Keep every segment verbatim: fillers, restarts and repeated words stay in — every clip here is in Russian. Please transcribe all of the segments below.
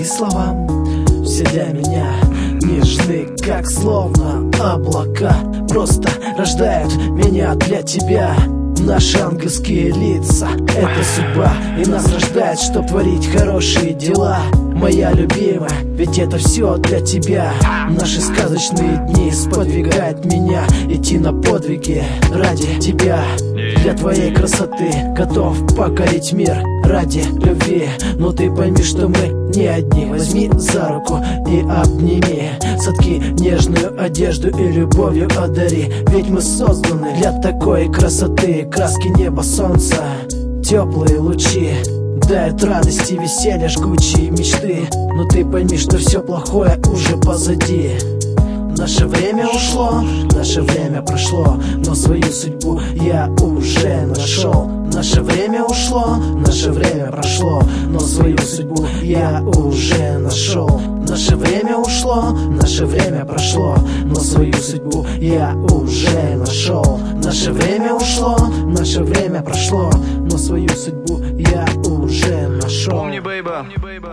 твои слова все для меня нежны, как словно облака. Просто рождают меня для тебя. Наши ангельские лица — это судьба, и нас рождает, чтоб творить хорошие дела. Моя любимая, ведь это все для тебя. Наши сказочные дни сподвигают меня идти на подвиги ради тебя. Для твоей красоты готов покорить мир ради любви. Но ты пойми, что мы не одни. Возьми за руку и обними. Сотки нежную одежду и любовью одари. Ведь мы созданы для такой красоты. Краски неба, солнца, теплые лучи дают радости, веселье, жгучие мечты. Но ты пойми, что все плохое уже позади. Наше время ушло, наше время прошло, но свою судьбу я уже нашел. Наше время ушло, наше время прошло, но свою судьбу я уже нашел. Наше время ушло, наше время прошло, но свою судьбу я уже нашел. Наше время ушло, наше время прошло, но свою судьбу я уже нашел. Помни, бейба,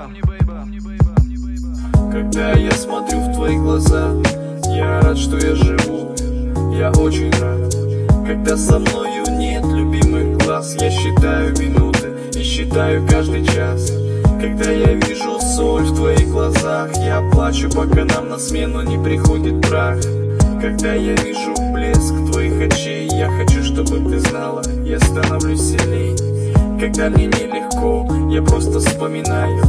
когда я смотрю в твои глаза, я рад, что я живу, я очень рад. Когда со мною нет любимых глаз, я считаю минуты и считаю каждый час. Когда я вижу соль в твоих глазах, я плачу, пока нам на смену не приходит прах. Когда я вижу блеск твоих очей, я хочу, чтобы ты знала, я становлюсь сильней. Когда мне нелегко, я просто вспоминаю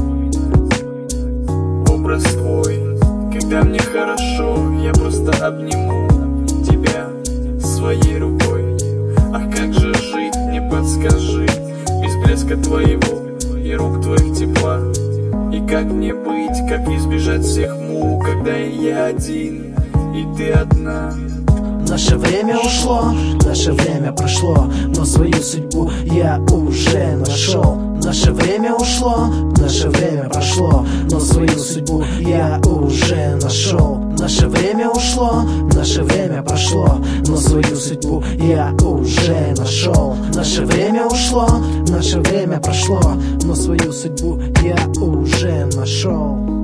образ твой. Когда мне хорошо, я просто обниму тебя своей рукой. Ах, как же жить, мне подскажи, без блеска твоего и рук твоих тепла. И как мне быть, как избежать всех мук, когда я один и ты одна. Наше время ушло, наше время прошло, но свою судьбу я уже нашел. Наше время ушло, наше время прошло, но свою судьбу я уже нашел. Наше время ушло, наше время прошло, но свою судьбу я уже нашел. Наше время ушло, наше время прошло, но свою судьбу я уже нашел.